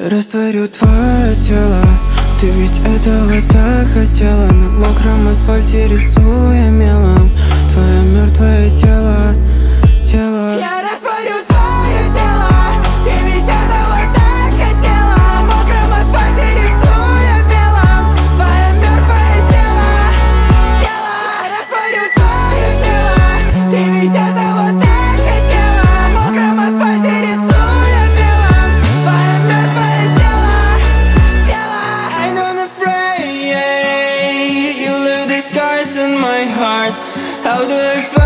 Растворю твое тело, ты ведь этого так хотела. На мокром асфальте рисуя мелом твое мертвое тело, тело. Я растворю твое тело, ты ведь этого так хотела. На мокром асфальте рисуя мелом твое мертвое тело, тело. Я растворю твое тело, ты ведь этого так хотела. На мокром асфальте рисуя мелом твое мертвое тело, тело. I'm not afraid, you leave the scars in my heart. How do I find